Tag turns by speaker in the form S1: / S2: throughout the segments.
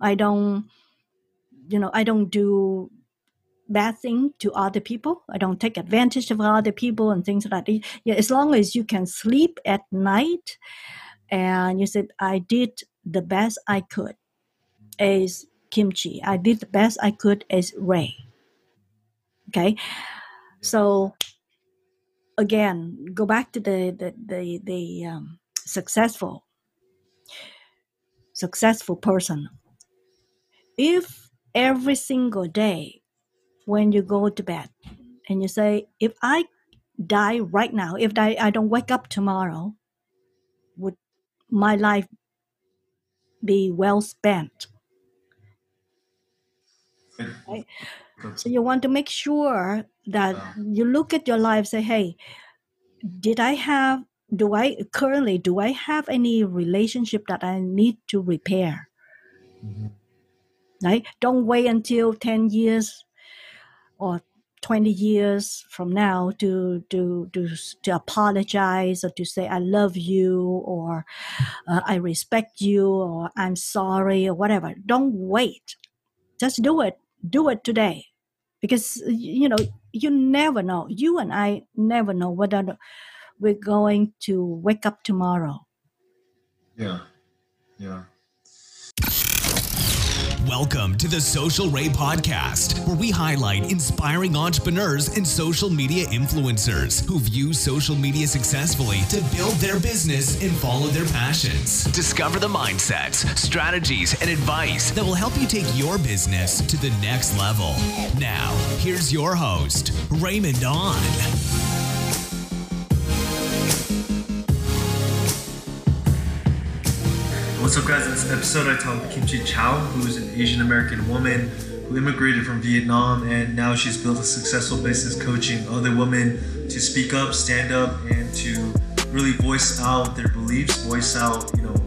S1: I don't do bad thing to other people. I don't take advantage of other people and things like that. Yeah, as long as you can sleep at night and you said, I did the best I could as Kimchi. I did the best I could as Ray. Okay. So again, go back to the successful person. If every single day when you go to bed and you say, if I die right now, if I don't wake up tomorrow, would my life be well spent? Right? So you want to make sure that you look at your life, say, hey, do I have any relationship that I need to repair? Right? Don't wait until 10 years or 20 years from now to apologize or to say I love you or I respect you or I'm sorry or whatever. Don't wait. Just do it. Do it today. Because, you never know. You and I never know whether we're going to wake up tomorrow.
S2: Yeah.
S3: Welcome to the Social Ray Podcast, where we highlight inspiring entrepreneurs and social media influencers who've used social media successfully to build their business and follow their passions. Discover the mindsets, strategies, and advice that will help you take your business to the next level. Now, here's your host, Raymond On.
S2: What's up, guys? In this episode, I talked with Kimchi Chow, who is an Asian American woman who immigrated from Vietnam, and now she's built a successful business coaching other women to speak up, stand up, and to really voice out their beliefs, voice out,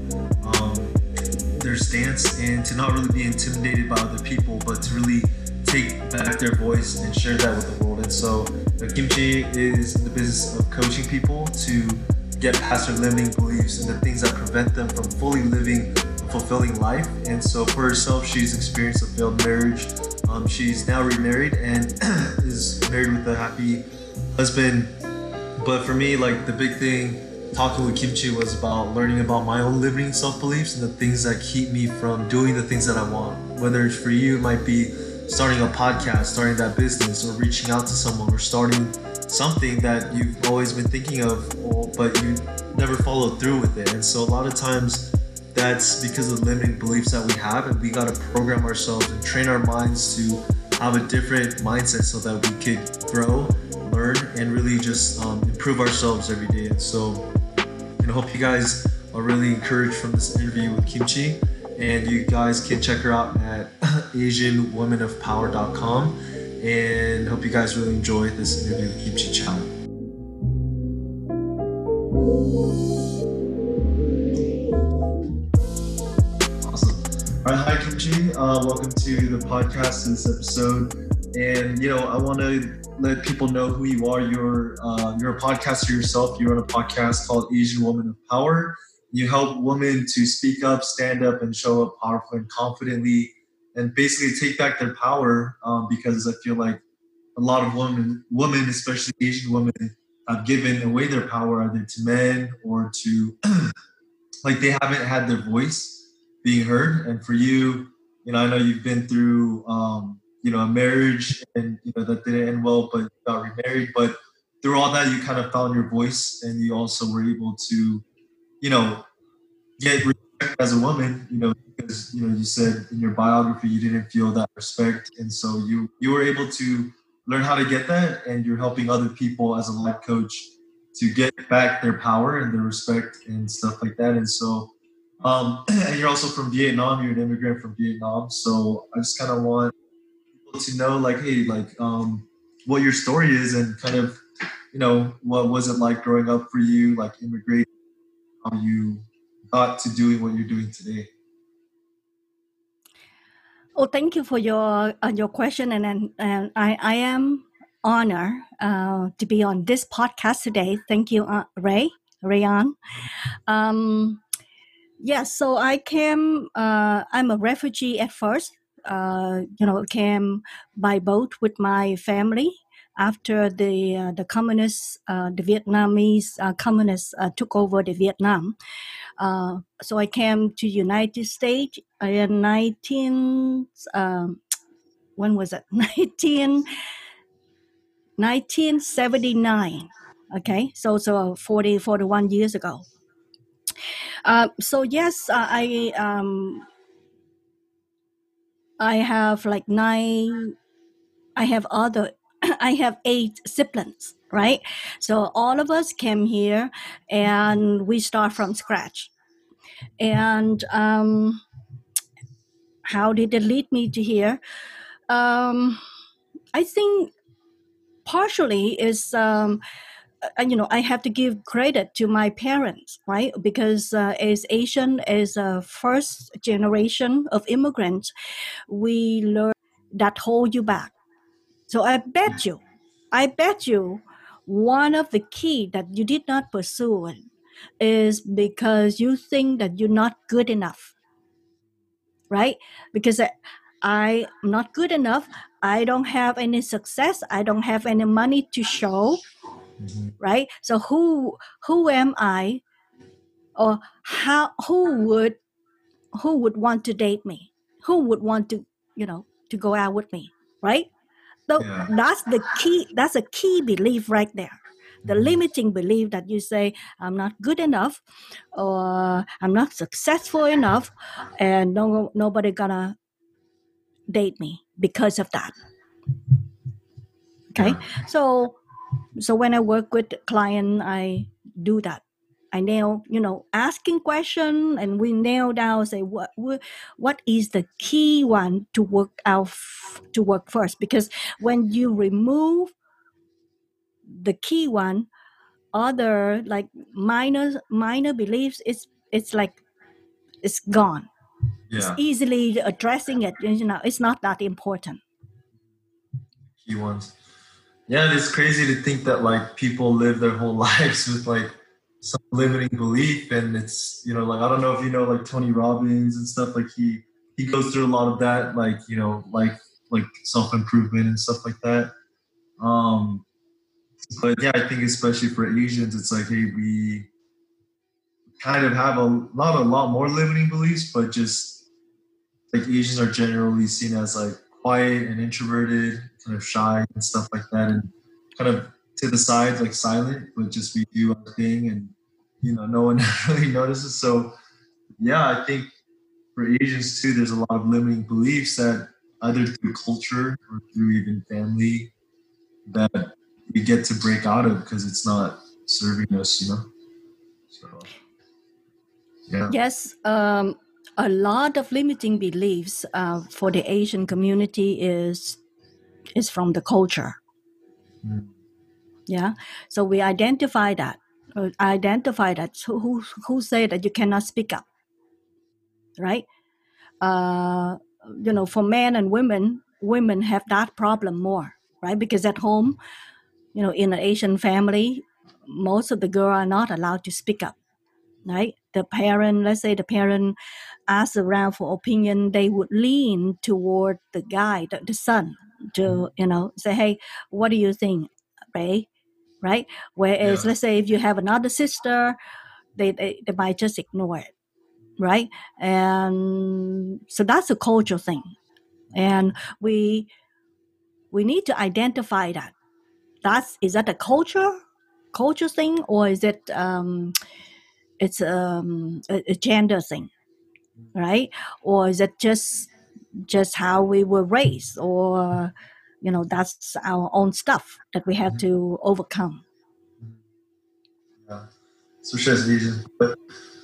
S2: their stance, and to not really be intimidated by other people, but to really take back their voice and share that with the world. And so, Kimchi is in the business of coaching people to get past their limiting beliefs and the things that prevent them from fully living a fulfilling life. And so for herself, she's experienced a failed marriage. She's now remarried and is married with a happy husband. But for me, the big thing talking with Kimchi was about learning about my own limiting self-beliefs and the things that keep me from doing the things that I want. Whether it's for you, it might be starting a podcast, starting that business, or reaching out to someone, or starting something that you've always been thinking of, but you never followed through with it. And so a lot of times that's because of the limiting beliefs that we have, and we got to program ourselves and train our minds to have a different mindset so that we could grow, learn, and really just improve ourselves every day. And so I hope you guys are really encouraged from this interview with Kimchi, and you guys can check her out at asianwomanofpower.com. And hope you guys really enjoy this interview with Kimchi Chow. Awesome. All right, hi Kimchi. Welcome to the podcast, this episode. And I want to let people know who you are. You're a podcaster yourself. You run a podcast called Asian Woman of Power. You help women to speak up, stand up, and show up powerfully and confidently, and basically take back their power, because I feel like a lot of women, especially Asian women, have given away their power either to men or to, they haven't had their voice being heard. And for you, I know you've been through, a marriage and, that didn't end well, but you got remarried. But through all that, you kind of found your voice, and you also were able to, get respect as a woman, because, you said in your biography, you didn't feel that respect. And so you were able to learn how to get that, and you're helping other people as a life coach to get back their power and their respect and stuff like that. And so, and you're also from Vietnam, you're an immigrant from Vietnam. So I just kind of want people to know, what your story is, and kind of, what was it like growing up for you, immigrating, how you got to doing what you're doing today.
S1: Oh, thank you for your question, and I am honored to be on this podcast today. Thank you, Rayon. Yes, so I came. I'm a refugee at first. Came by boat with my family after the communists, the Vietnamese communists took over the Vietnam. So I came to United States in 19. When was it? 1979. Okay, so 41 years ago. So yes, I have like nine. I have other. I have 8 siblings, right? So all of us came here, and we start from scratch. And how did it lead me to here? I think partially is I have to give credit to my parents, right? Because as Asian, as a first generation of immigrants, we learn that hold you back. So I bet you one of the key that you did not pursue it is because you think that you're not good enough, right? Because I'm not good enough. I don't have any success. I don't have any money to show, right? So who am I, or who would want to date me? Who would want to to go out with me, right? So
S2: Yeah.
S1: that's the key. That's a key belief right there. The limiting belief that you say I'm not good enough, or I'm not successful enough, and nobody gonna date me because of that. Okay,
S2: Yeah.
S1: so when I work with client, I do that. I nail, asking question, and we nail down, say what is the key one to work out to work first. Because when you remove the key one, other like minor beliefs, it's like it's gone. It's
S2: Yeah.
S1: easily addressing it. It's not that important.
S2: Key ones. Yeah, it's crazy to think that like people live their whole lives with like some limiting belief, and it's like I don't know if you know like Tony Robbins and stuff. Like he goes through a lot of that, like like self improvement and stuff like that. Um, but yeah, I think especially for Asians, it's like hey, we kind of have not a lot more limiting beliefs, but just like Asians are generally seen as like quiet and introverted, kind of shy and stuff like that, and kind of to the sides, like silent, but just we do our thing, and no one really notices. So yeah, I think for Asians too, there's a lot of limiting beliefs that either through culture or through even family that we get to break out of because it's not serving us. So yeah.
S1: Yes, a lot of limiting beliefs for the Asian community is from the culture.
S2: Mm.
S1: Yeah, so we identify that. So who say that you cannot speak up, right? For men and women have that problem more, right? Because at home, in an Asian family, most of the girls are not allowed to speak up, right? Let's say the parent asks around for opinion, they would lean toward the guy, the son, to say, hey, what do you think, Ray? Right? Whereas,
S2: Yeah.
S1: let's say if you have another sister, they might just ignore it, right? And so that's a cultural thing, and we need to identify that. Is that a culture thing, or is it it's a gender thing, right? Or is it just how we were raised, or that's our own stuff that we have to overcome.
S2: Yeah. Especially as Asians. But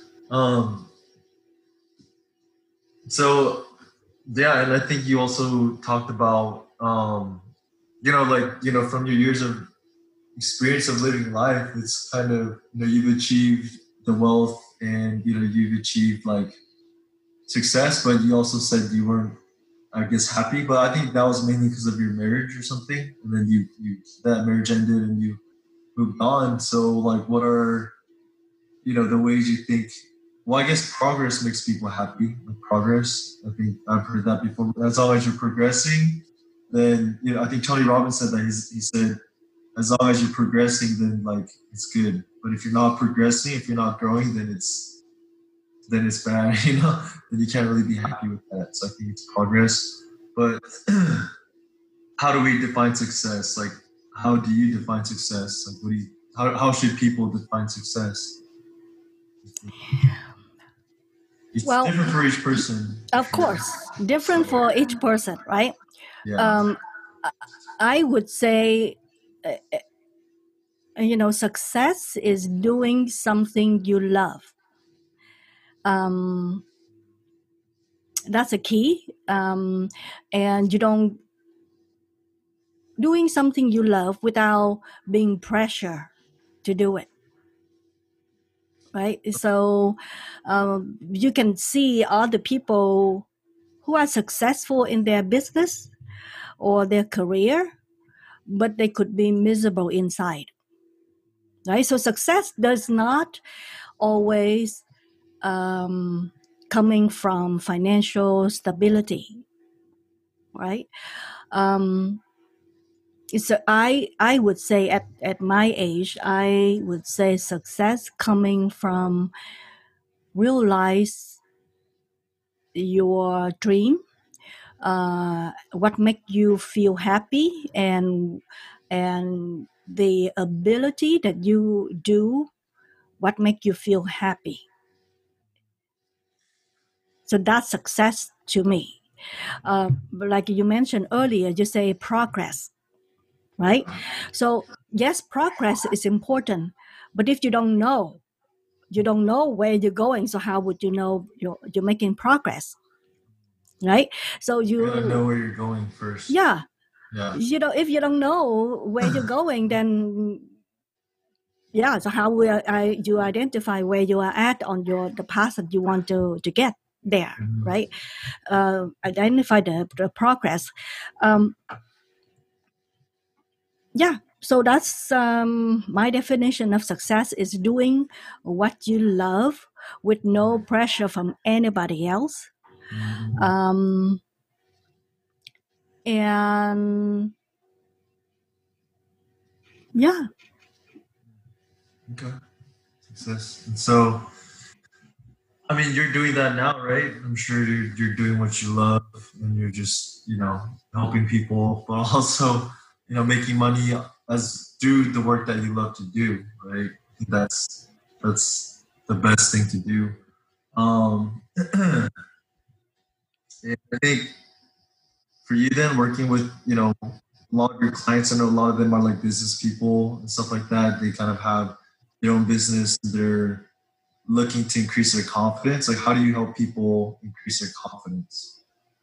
S2: so yeah, and I think you also talked about from your years of experience of living life, it's kind of you've achieved the wealth and you've achieved like success, but you also said you weren't, I guess, happy. But I think that was mainly because of your marriage or something, and then you that marriage ended and you moved on. So like, what are the ways you think well, I guess progress makes people happy. Like progress, I think I've heard that before. As long as you're progressing, then I think Tony Robbins said that. He said, as long as you're progressing, then like it's good. But if you're not progressing, if you're not growing, then it's bad. Then you can't really be happy with that. So I think it's progress. But how do we define success? Like, how do you define success? Like, how should people define success? It's different for each person.
S1: Of course, different for each person, right?
S2: Yeah.
S1: I would say, success is doing something you love. That's a key. And doing something you love without being pressured to do it. Right? So you can see other people who are successful in their business or their career, but they could be miserable inside. Right? So success does not always coming from financial stability. Right? I would say at my age, I would say success coming from realize your dream, what make you feel happy, and the ability that you do what make you feel happy. So that's success to me. Like you mentioned earlier, you say progress. Right? So yes, progress is important, but if you don't know where you're going, so how would you know you're making progress? Right? So you
S2: gotta know where you're going first.
S1: Yeah. If you don't know where you're going, then so how will you identify where you are at on the path that you want to get there? Mm-hmm. Right? Identify the progress. So that's my definition of success is doing what you love with no pressure from anybody else. And
S2: okay, success. And so, I mean, you're doing that now, right? I'm sure you're doing what you love, and you're just helping people, but also making money do the work that you love to do, right? I think that's the best thing to do. I think for you then, working with a lot of your clients, I know a lot of them are like business people and stuff like that. They kind of have their own business. They're looking to increase their confidence. Like, how do you help people increase their confidence?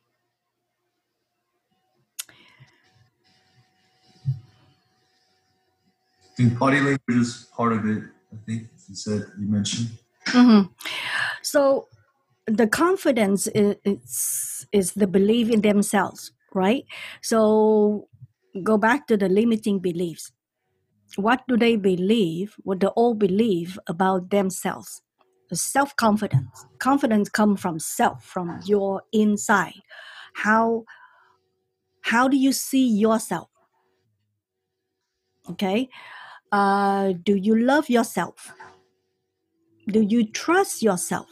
S2: I think body language is part of it. I think you mentioned.
S1: Mm-hmm. So the confidence is the belief in themselves, right? So go back to the limiting beliefs. What do they believe? What they all believe about themselves? Self-confidence. Confidence comes from self, from your inside. How do you see yourself? Okay. Do you love yourself? Do you trust yourself?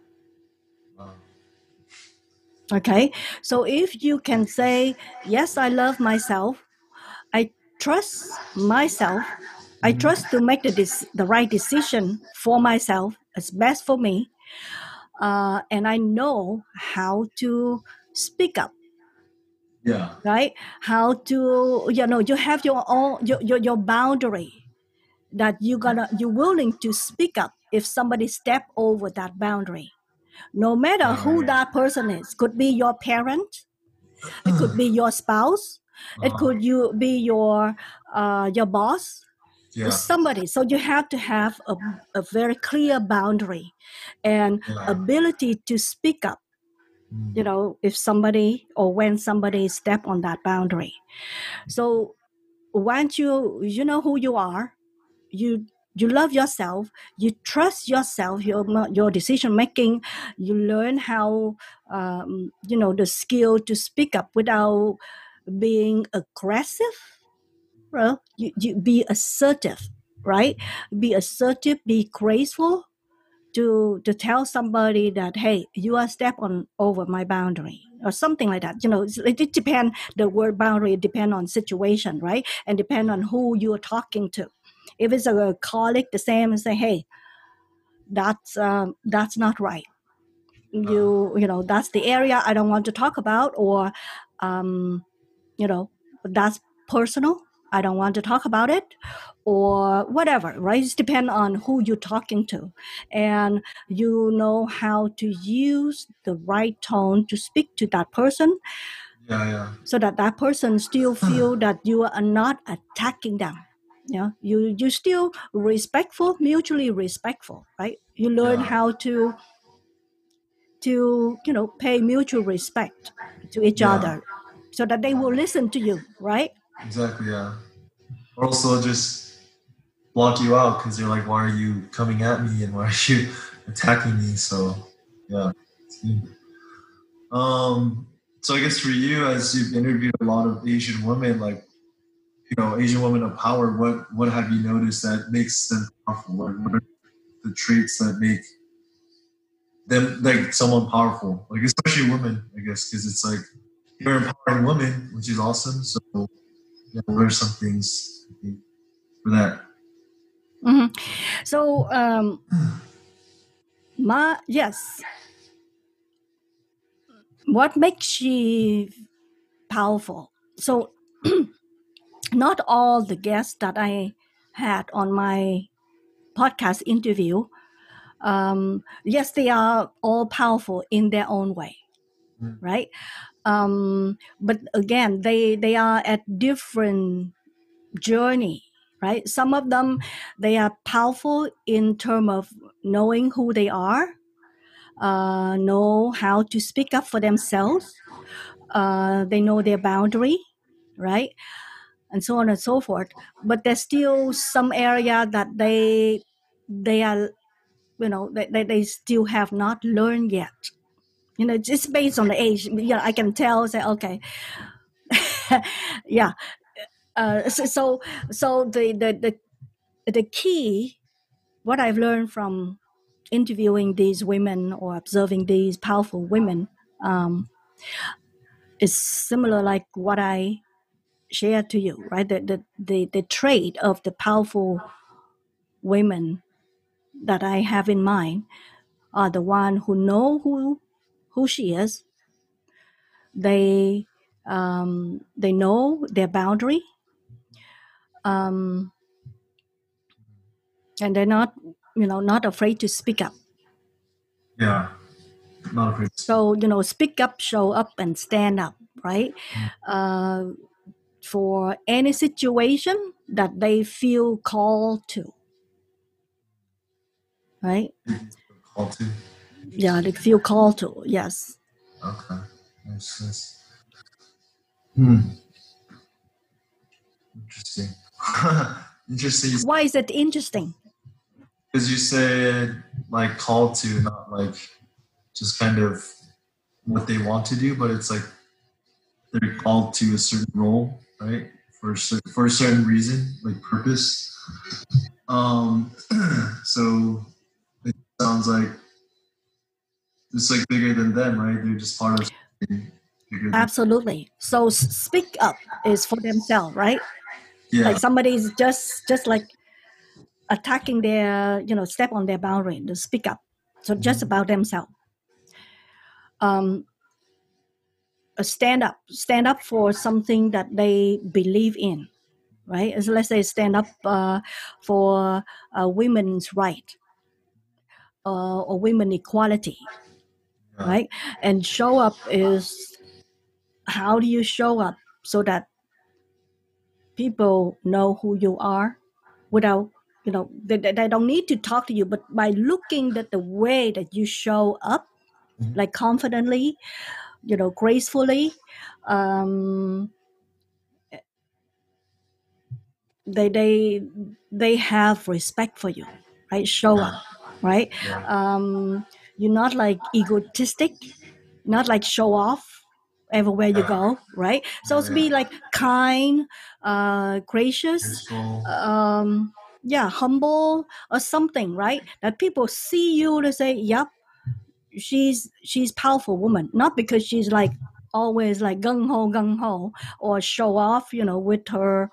S1: Okay. So if you can say, yes, I love myself, I trust myself, I trust to make the right decision for myself, it's best for me, and I know how to speak up.
S2: Yeah.
S1: Right? How to, you have your own, your boundary that you're willing to speak up if somebody step over that boundary. No matter who that person is. Could be your parent. It could be your spouse. It could be your boss. Yeah. Somebody. So you have to have a very clear boundary and ability to speak up. If somebody or when somebody step on that boundary. So once you know who you are, you you love yourself, you trust yourself, your decision making, you learn how, the skill to speak up without being aggressive. Well, you be assertive, right? Be assertive, be graceful, to tell somebody that, hey, you are step on over my boundary or something like that. It depends. The word boundary depend on situation, right? And depend on who you are talking to. If it's a colleague, the same, and say, hey, that's not right. That's the area I don't want to talk about, or that's personal, I don't want to talk about it, or whatever, right? It depends on who you're talking to, and you know how to use the right tone to speak to that person, so that person still feel that you are not attacking them. You still respectful, mutually respectful, right? You learn how to pay mutual respect to each other, so that they will listen to you, right?
S2: Exactly, yeah. Or also just block you out because they're like, why are you coming at me and why are you attacking me? So, yeah. So I guess for you, as you've interviewed a lot of Asian women, like, Asian women of power, what have you noticed that makes them powerful? What are the traits that make them like someone powerful? Like, especially women, I guess, because it's like you're empowering women, which is awesome. So, what are some things for that?
S1: Mm-hmm. So, yes. What makes she powerful? So, not all the guests that I had on my podcast interview, yes, they are all powerful in their own way, right? But again, they are at different journey, right? Some of them, they are powerful in terms of knowing who they are, know how to speak up for themselves, they know their boundary, right? And so on and so forth. But there's still some area that they are, they still have not learned yet. Just based on the age, I can tell, say, okay. Yeah. So the key, what I've learned from interviewing these women or observing these powerful women, is similar like what I shared to you, right? The trait of the powerful women that I have in mind are the one who know who she is. They know their boundary, and they're not afraid to speak up.
S2: Yeah, not afraid.
S1: So speak up, show up, and stand up, right? For any situation that they feel called to, right?
S2: Called to?
S1: Yeah, they feel called to. Yes.
S2: Okay. Nice. Interesting. Interesting.
S1: Why is it interesting?
S2: Because you said like called to, not like just kind of what they want to do, but it's like they're called to a certain role, right? For a certain reason, like purpose. So it sounds like it's like bigger than them, right? They're just part of something bigger.
S1: Absolutely. So speak up is for themselves, right?
S2: Yeah.
S1: Like somebody's just like attacking their, step on their boundary to speak up. So just about themselves. Stand up for something that they believe in, right? So let's say stand up for women's right, or women equality, right? And show up is, how do you show up so that people know who you are without, they don't need to talk to you, but by looking at the way that you show up, like confidently, gracefully, they have respect for you, right? Show up, right? You're not like egotistic, not like show off everywhere you go, right? So to be like kind, gracious, humble or something, right? That people see you to say, yep, she's powerful woman, not because she's like always like gung ho or show off, with her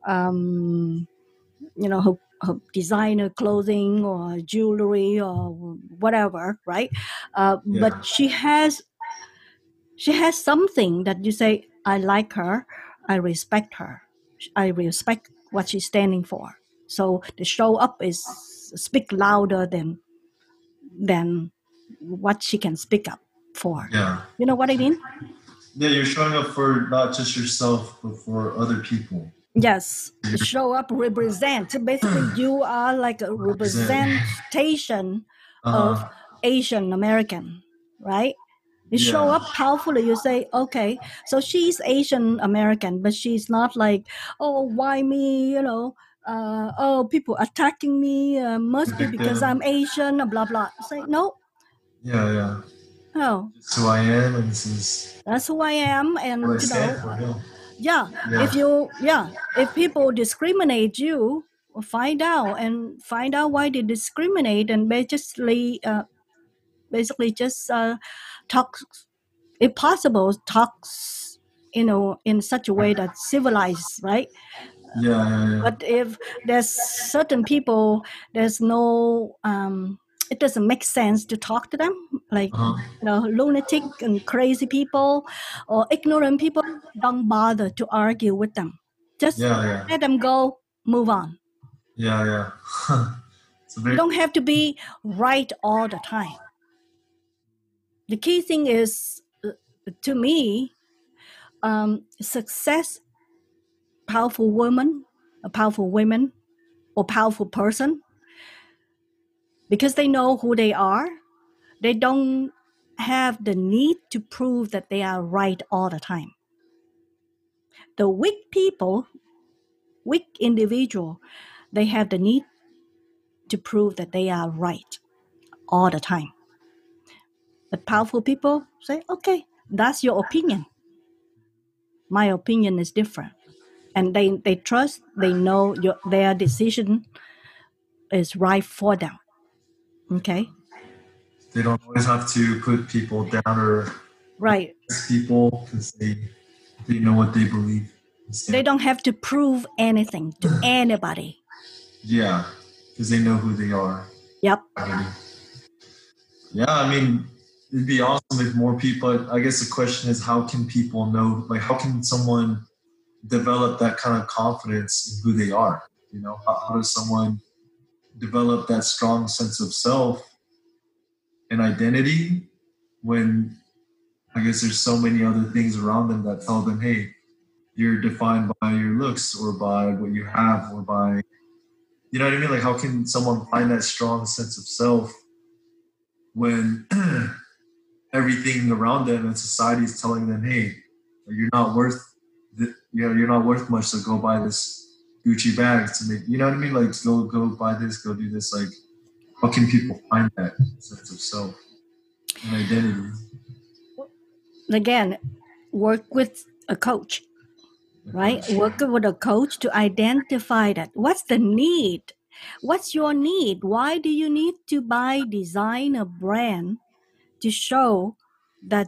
S1: her designer clothing or jewelry or whatever, right? But she has something that you say, I like her, I respect her, I respect what she's standing for. So the show up is speak louder than what she can speak up for.
S2: Yeah.
S1: You know what I mean?
S2: Yeah, you're showing up for not just yourself, but for other people.
S1: Yes, show up, represent. Basically, you are like a representation of Asian American, right? You show up powerfully. You say, okay, so she's Asian American, but she's not like, oh, why me? People attacking me must be because I'm Asian, blah blah. Say no.
S2: Yeah.
S1: No.
S2: This is who I am, and
S1: that's who I am, and
S2: what I stand for.
S1: If people discriminate you, find out why they discriminate, and basically just talk, if possible, talks in such a way that's civilized, right? But if there's certain people, there's no it doesn't make sense to talk to them, like lunatic and crazy people or ignorant people. Don't bother to argue with them. Just let them go, move on.
S2: Yeah.
S1: You don't have to be right all the time. The key thing is, to me, success, powerful women, or powerful person, because they know who they are, they don't have the need to prove that they are right all the time. The weak people, weak individual, they have the need to prove that they are right all the time. But powerful people say, okay, that's your opinion. My opinion is different. And they trust, they know their decision is right for them. Okay?
S2: They don't always have to put people down or
S1: right
S2: people because they know what they believe.
S1: They don't have to prove anything to anybody.
S2: Yeah, because they know who they are.
S1: Yep.
S2: Yeah, I mean, it'd be awesome if more people, I guess the question is, how can people know, like, how can someone develop that kind of confidence in who they are? How does someone develop that strong sense of self and identity when I guess there's so many other things around them that tell them, hey, you're defined by your looks or by what you have or by, you know what I mean? Like, how can someone find that strong sense of self when everything around them and society is telling them, hey, you're not worth much, so go buy this Gucci bag to make, you know what I mean? Like, go buy this, go do this. Like, how can people find that sense of self and identity?
S1: Again, work with a coach, right? Work with a coach to identify that. What's the need? What's your need? Why do you need to buy designer brand to show that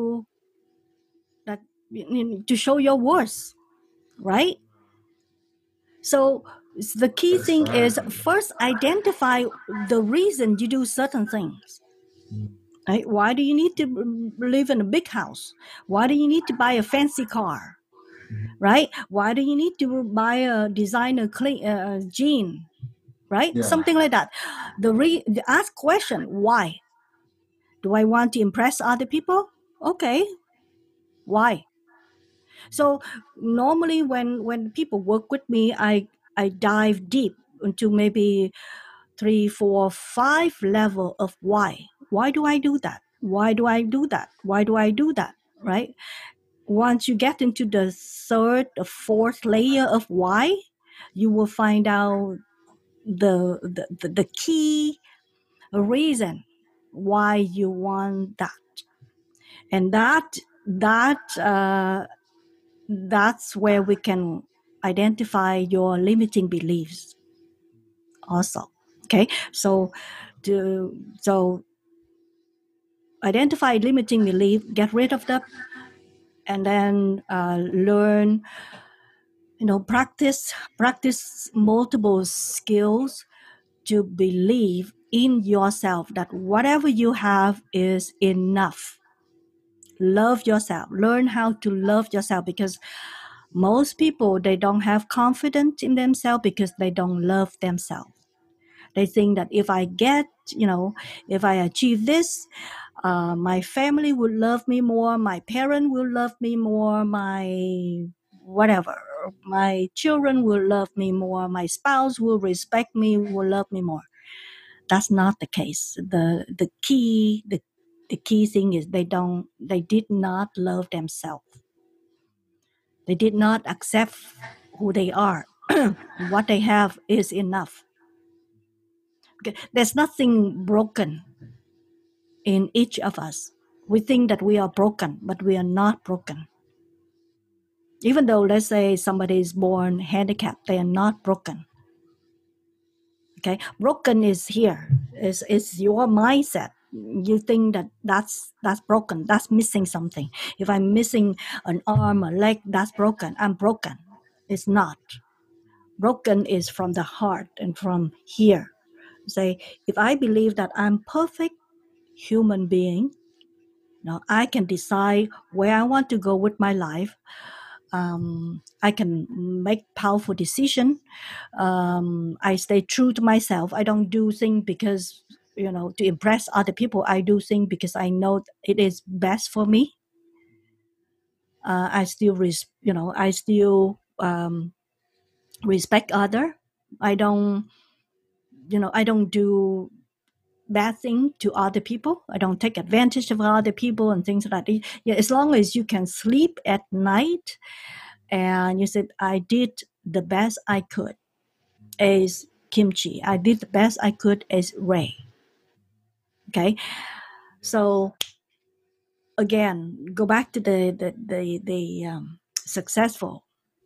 S1: to show your worth, right? So the key thing is first identify the reason you do certain things. Right? Why do you need to live in a big house? Why do you need to buy a fancy car? Right? Why do you need to buy a designer jean? Right? Yeah. Something like that. Ask question, why? Do I want to impress other people? Okay. Why? So normally when people work with me, I dive deep into maybe 3, 4, 5 level of why. Why do I do that? Why do I do that? Why do I do that? Right? Once you get into the 3rd or 4th layer of why, you will find out the key reason why you want that. And that's where we can identify your limiting beliefs also. Okay, so identify limiting belief, get rid of them, and then learn, practice multiple skills to believe in yourself that whatever you have is enough. Love yourself. Learn how to love yourself, because most people, they don't have confidence in themselves because they don't love themselves. They think that if I achieve this, my family will love me more, my parent will love me more, my children will love me more, my spouse will respect me, will love me more. That's not the case. The key thing is they did not love themselves. They did not accept who they are. What they have is enough. Okay. There's nothing broken in each of us. We think that we are broken, but we are not broken. Even though, let's say, somebody is born handicapped, they are not broken. Okay, broken is here. It's your mindset. You think that that's broken. That's missing something. If I'm missing an arm, a leg, that's broken. I'm broken. It's not. Broken is from the heart and from here. Say, if I believe that I'm perfect human being, now I can decide where I want to go with my life. I can make powerful decision. I stay true to myself. I don't do things because, to impress other people. I do things because I know it is best for me. I still respect other. I don't do bad thing to other people. I don't take advantage of other people and things like that. Yeah, as long as you can sleep at night and you said, I did the best I could as Kimchi. I did the best I could as Ray. Okay. So again, go back to the successful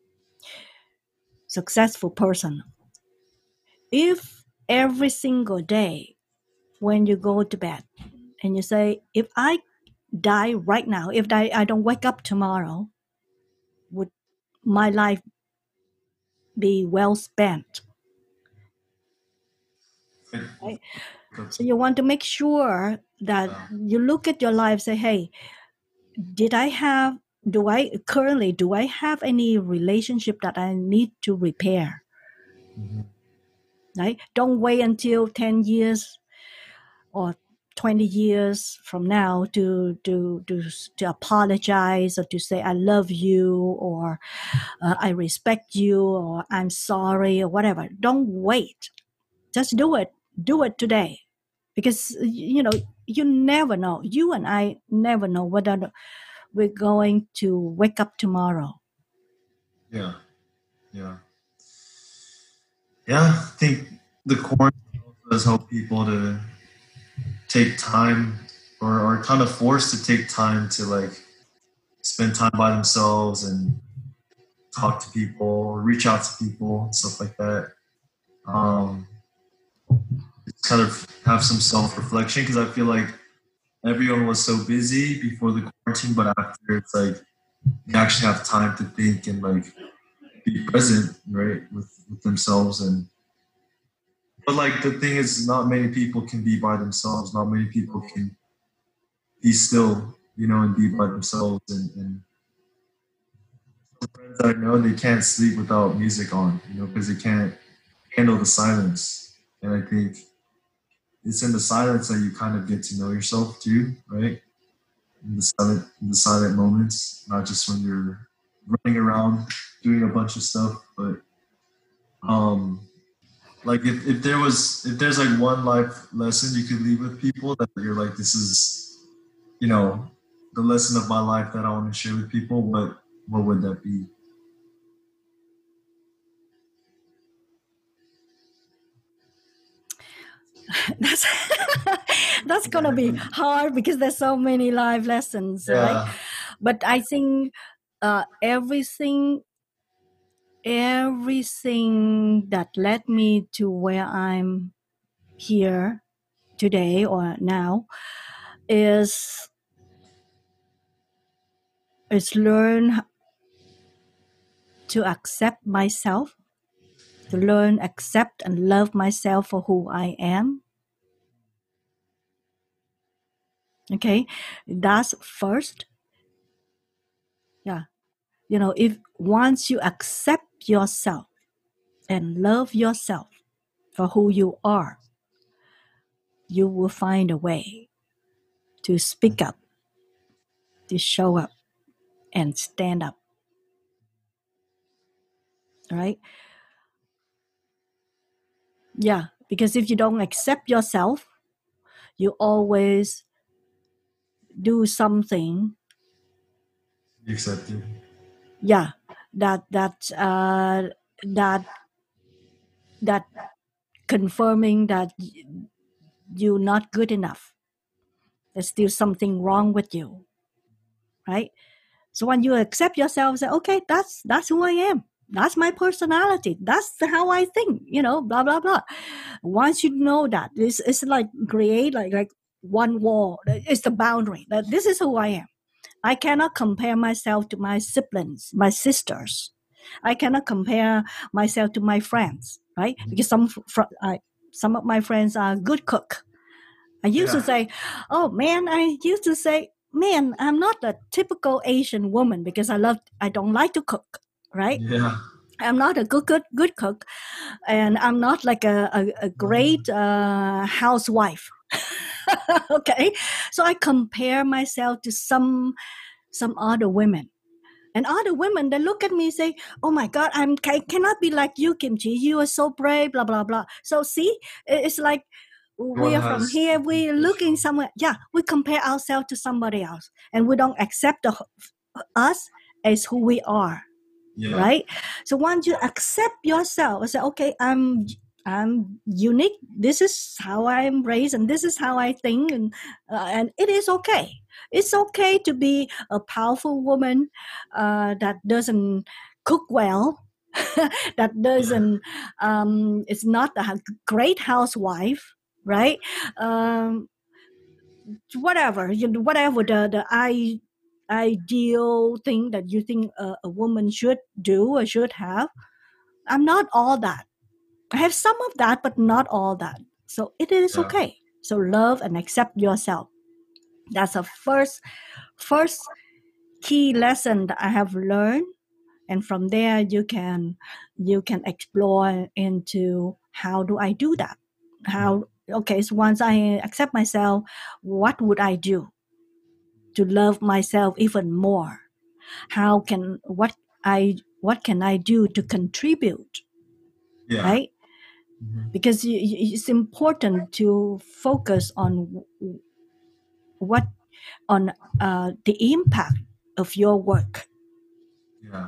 S1: person. If every single day when you go to bed and you say, if I die right now, if I don't wake up tomorrow, would my life be well spent? Right? So you want to make sure that you look at your life, say, hey, do I have any relationship that I need to repair?
S2: Mm-hmm.
S1: Right? Don't wait until 10 years or 20 years from now to apologize or to say I love you or I respect you or I'm sorry or whatever. Don't wait. Just do it. Do it today. Because, you never know. You and I never know whether we're going to wake up tomorrow.
S2: Yeah. I think the quarantine does help people to take time or are kind of forced to take time to spend time by themselves and talk to people or reach out to people, stuff like that. Just kind of have some self-reflection, because I feel like everyone was so busy before the quarantine, but after it's you actually have time to think and be present, right, with themselves. But the thing is, not many people can be by themselves. Not many people can be still, and be by themselves. And some friends that I know, they can't sleep without music on, because they can't handle the silence. And I think it's in the silence that you kind of get to know yourself too, right? In the silent moments, not just when you're running around doing a bunch of stuff, but if there's one life lesson you could leave with people that you're this is, the lesson of my life that I want to share with people, what would that be?
S1: that's that's gonna be hard because there's so many life lessons, right? But I think everything that led me to where I'm here today or now is learn to accept myself, to learn, accept, and love myself for who I am. Okay, that's first. Yeah, if once you accept yourself and love yourself for who you are, you will find a way to speak up, to show up, and stand up. Right? Yeah, because if you don't accept yourself, you always do something.
S2: Accept you.
S1: Yeah, that confirming that you're not good enough. There's still something wrong with you, right? So when you accept yourself, say, okay, that's who I am. That's my personality. That's how I think. Blah blah blah. Once you know that, it's like create like one wall. It's the boundary. That this is who I am. I cannot compare myself to my siblings, my sisters. I cannot compare myself to my friends, right? Because some of my friends are good cook. I used to say, man, I'm not a typical Asian woman because I don't like to cook, right?
S2: Yeah.
S1: I'm not a good cook, and I'm not like a great housewife. Okay, so I compare myself to some other women. And other women, they look at me and say, oh my God, I cannot be like you, Kimchi. You are so brave, blah, blah, blah. So see, it's like we are from here, we're looking somewhere. Yeah, we compare ourselves to somebody else. And we don't accept us as who we are. Yeah. Right? So once you accept yourself, say, okay, I'm unique. This is how I'm raised, and this is how I think, and it is okay. It's okay to be a powerful woman that doesn't cook well, that doesn't. It's not a great housewife, right? Whatever the ideal thing that you think a woman should do or should have. I'm not all that. I have some of that, but not all that. So it is okay. So love and accept yourself. That's a first key lesson that I have learned. And from there, you can explore into how do I do that? So once I accept myself, what would I do to love myself even more? What can I do to contribute? Yeah. Right? Mm-hmm. Because it's important to focus on the impact of your work. Yeah.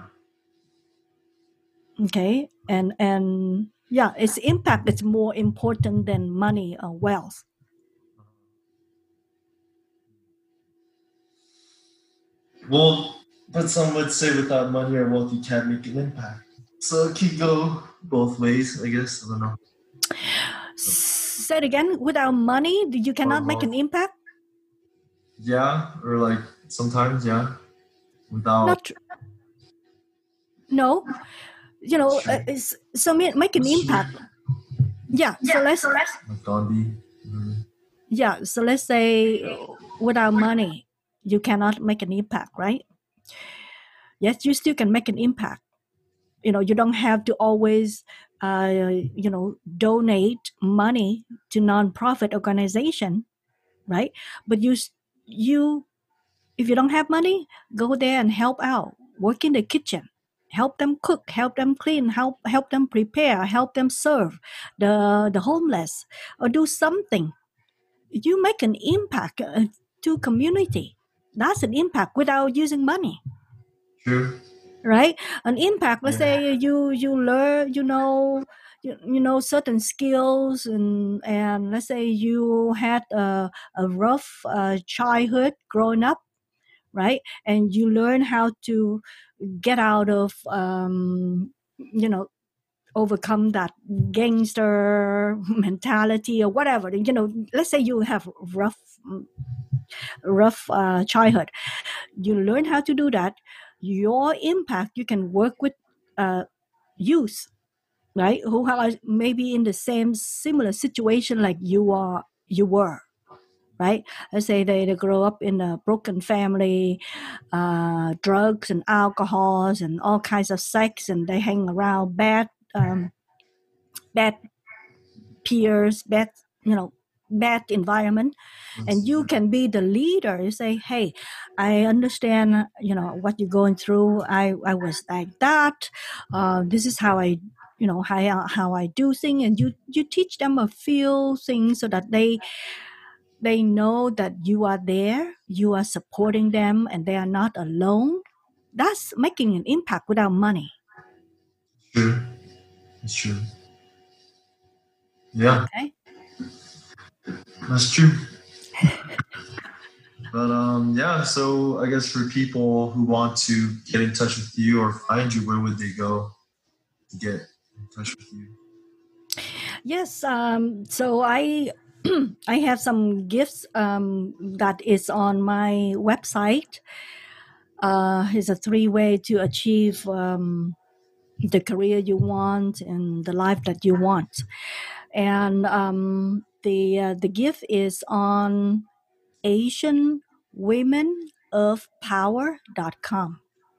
S1: Okay, and its impact is more important than money or wealth.
S2: Well, but some would say without money or wealth, you can't make an impact. So it can go both ways, I guess. I don't know.
S1: Say it again. Without money, you cannot make an impact?
S2: Yeah, or like sometimes, yeah. Without.
S1: No. So make an impact. Yeah. So let's.
S2: Like Gandhi.
S1: Yeah. So let's say without money, you cannot make an impact, right? Yes, you still can make an impact. You don't have to always, donate money to nonprofit organization, right? But you, if you don't have money, go there and help out. Work in the kitchen. Help them cook, help them clean, help them prepare, help them serve the homeless, or do something. You make an impact to community. That's an impact without using money.
S2: True.
S1: Right? An impact. Let's say you learn, you know, certain skills, and let's say you had a rough childhood growing up, right? And you learn how to get out of, you know, overcome that gangster mentality or whatever. You know, let's say you have rough childhood. You learn how to do that. Your impact, you can work with youth, right, who are maybe in the same similar situation like you were, right? Let's say they grow up in a broken family, drugs and alcohols and all kinds of sex, and they hang around bad peers, bad, you know, bad environment. And you can be the leader. You say, hey, I understand, you know, what you're going through. I was like that. This is how I, you know, how I do things. And you teach them a few things so that they know that you are there, you are supporting them, and they are not alone. That's making an impact without money.
S2: True. It's true. Yeah,
S1: Okay.
S2: that's true. But yeah, so I guess for people who want to get in touch with you or find you, where would they go to get in touch with you?
S1: Yes. So I I have some gifts that is on my website. It's a 3-way to achieve the career you want and the life that you want. And the gift is on AsianWomenOfPower.com.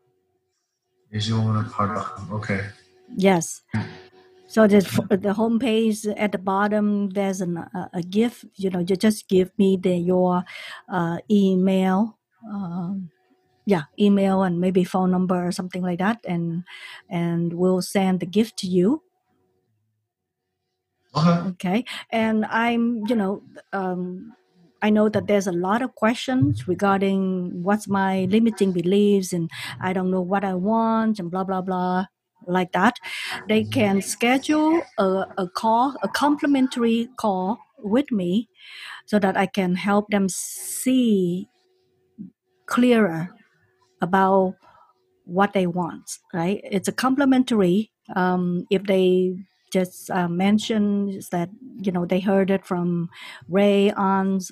S2: Okay.
S1: Yes. So the homepage at the bottom, there's a gift. You know, you just give me your email, email and maybe phone number or something like that, and we'll send the gift to you. Okay. And I'm, you know, I know that there's a lot of questions regarding what's my limiting beliefs and I don't know what I want and blah, blah, blah, like that. They can schedule a call, a complimentary call with me so that I can help them see clearer about what they want, right? It's a complimentary. If they just mention that, you know, they heard it from Ray on's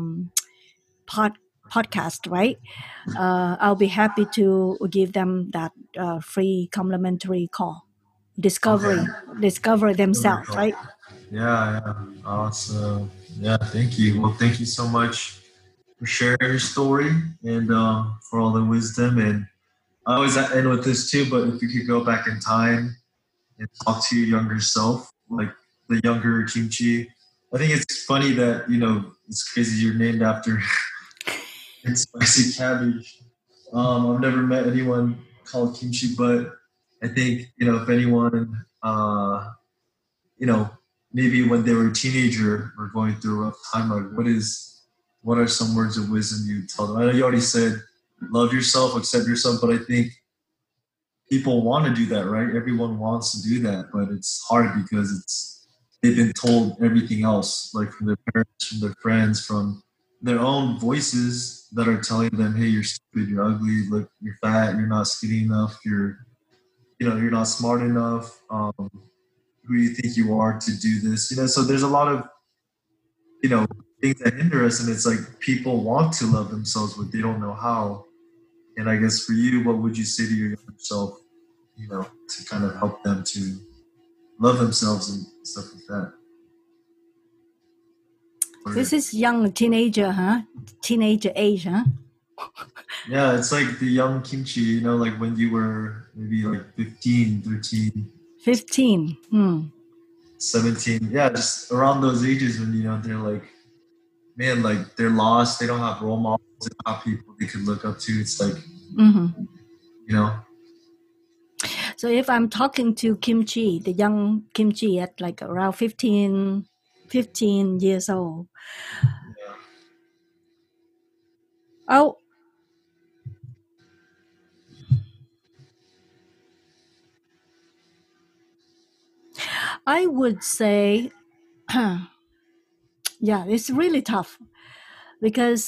S1: podcast, right? I'll be happy to give them that free complimentary call. Discover themselves, right?
S2: Yeah, awesome. Yeah, thank you. Well, thank you so much for sharing your story and for all the wisdom. And I always end with this too, but if you could go back in time and talk to your younger self, like the younger Kimchi, I think it's funny that, you know, it's crazy you're named after spicy cabbage. I've never met anyone called kimchi, but I think, you know, if anyone, you know, maybe when they were a teenager or going through a rough time, like what are some words of wisdom you tell them? I know you already said love yourself, accept yourself, but I think people want to do that, right? Everyone wants to do that, but it's hard because they've been told everything else, like from their parents, from their friends, from their own voices that are telling them, hey, you're stupid, you're ugly, look, you're fat, you're not skinny enough, you're not smart enough. Who do you think you are to do this? You know, so there's a lot of, you know, things that hinder us, and it's like people want to love themselves, but they don't know how. And I guess for you, what would you say to your younger self, you know, to kind of help them to love themselves and stuff like that?
S1: This is young teenager, huh? Teenager age, huh?
S2: Yeah, it's like the young kimchi, you know, like when you were maybe like 15, 13.
S1: 15.
S2: 17. Yeah, just around those ages when, you know, they're like, man, like they're lost. They don't have role models. They don't have people they could look up to. It's like, you know.
S1: So if I'm talking to Kimchi, the young Kimchi at like around 15 years old. Yeah. I would say, yeah, it's really tough because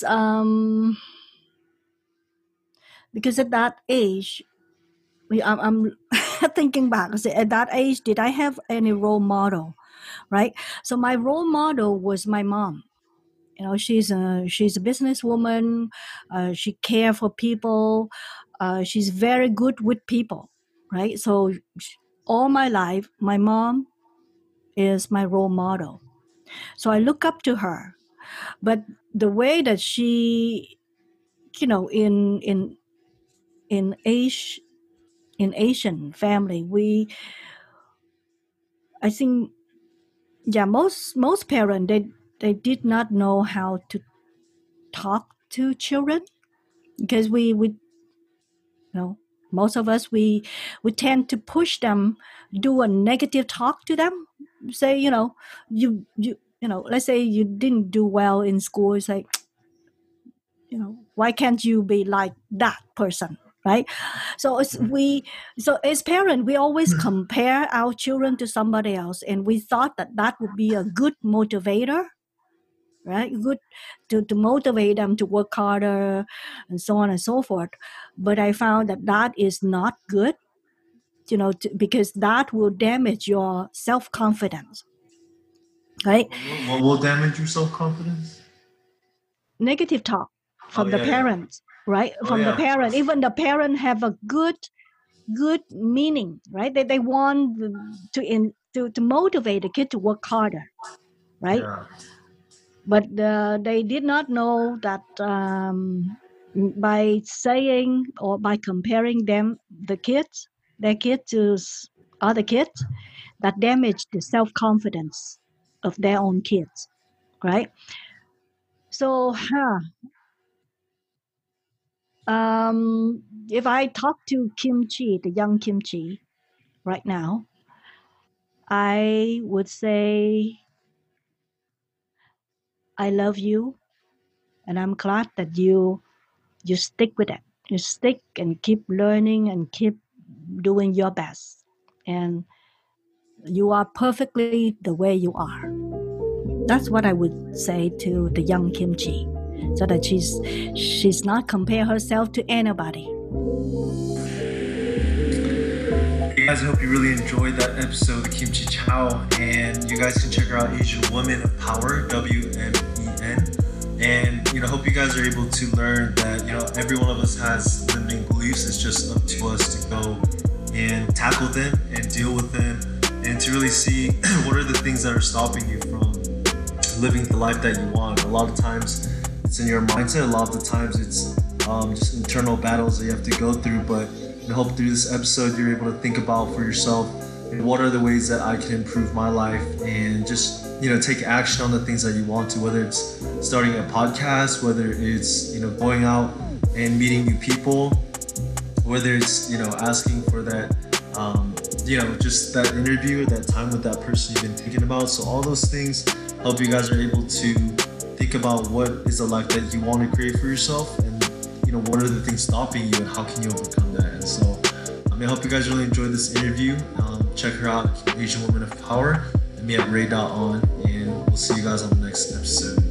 S1: at that age, I'm thinking back. I say, at that age, did I have any role model, right? So my role model was my mom. She's a businesswoman. She cares for people. She's very good with people, right? So all my life, my mom is my role model. So I look up to her. But the way that she, in Asian family, I think, yeah, most parents, they did not know how to talk to children, because we most of us, we tend to push them, do a negative talk to them, say, you let's say you didn't do well in school. It's like, why can't you be like that person, right? So so as parents, we always compare our children to somebody else, and we thought that would be a good motivator, right? Good to motivate them to work harder and so on and so forth. But I found that is not good, because that will damage your self-confidence, right?
S2: What will damage your self-confidence?
S1: Negative talk from the parents, right? From the parent. Even the parent have a good meaning, right? They want to motivate the kid to work harder, right?
S2: Yeah.
S1: But they did not know that by saying or by comparing their kids to other kids, that damage the self-confidence of their own kids, right? So if I talk to Kimchi, the young Kimchi, right now, I would say, I love you, and I'm glad that you stick with it. You stick and keep learning and keep doing your best. And you are perfectly the way you are. That's what I would say to the young Kimchi, so that she's not compare herself to anybody.
S2: Hey guys, I hope you really enjoyed that episode of Kimchi Chow, and you guys can check her out, Asian Women of Power, WMEN. And hope you guys are able to learn that every one of us has limiting beliefs. It's just up to us to go and tackle them and deal with them, and to really see what are the things that are stopping you from living the life that you want. A lot of times it's in your mindset. A lot of the times it's just internal battles that you have to go through. But I hope through this episode you're able to think about for yourself, what are the ways that I can improve my life, and just take action on the things that you want to, whether it's starting a podcast, whether it's going out and meeting new people, whether it's asking for that just that interview, that time with that person you've been thinking about. So all those things help you guys are able to think about what is the life that you want to create for yourself, and what are the things stopping you, and how can you overcome that. And so I hope you guys really enjoyed this interview. Check her out, Asian Women of Power, and me at Ray.on, and we'll see you guys on the next episode.